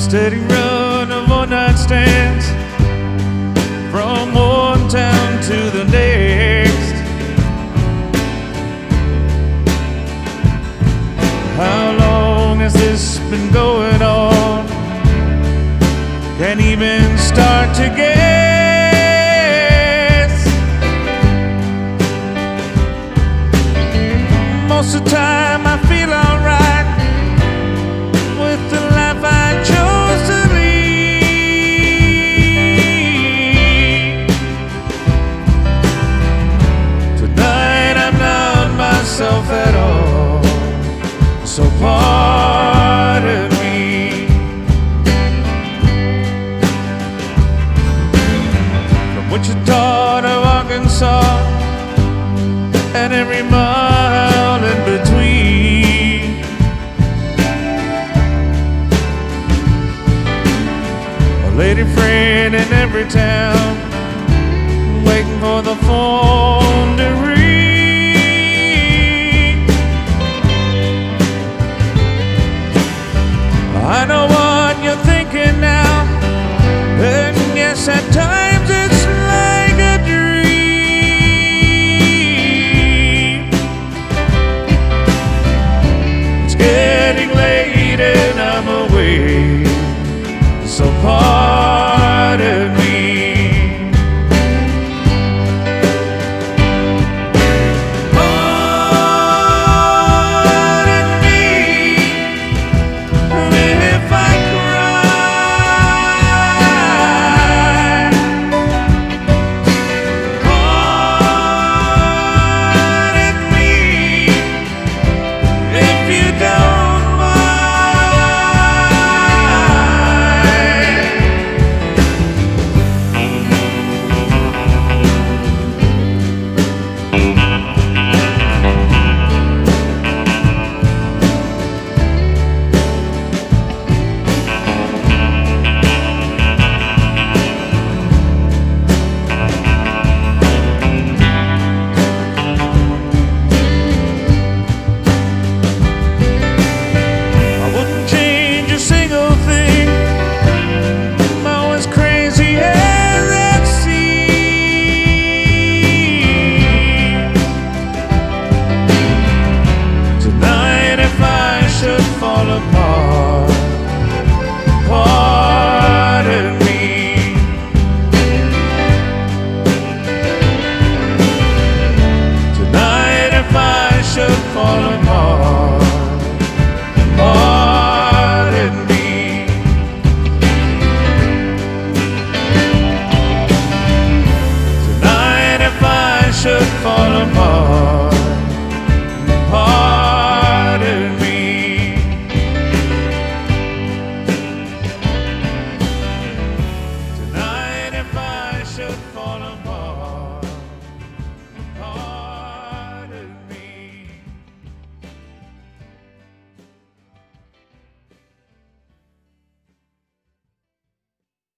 steady run of one-night stands from one town to the next. How long has this been going on? Can't even start to guess. Most of the time I feel alright with the life I chose to lead. Tonight I'm not myself at all, so pardon me. From Wichita to Arkansas and every mile in between, a lady friend in every town, waiting for the phone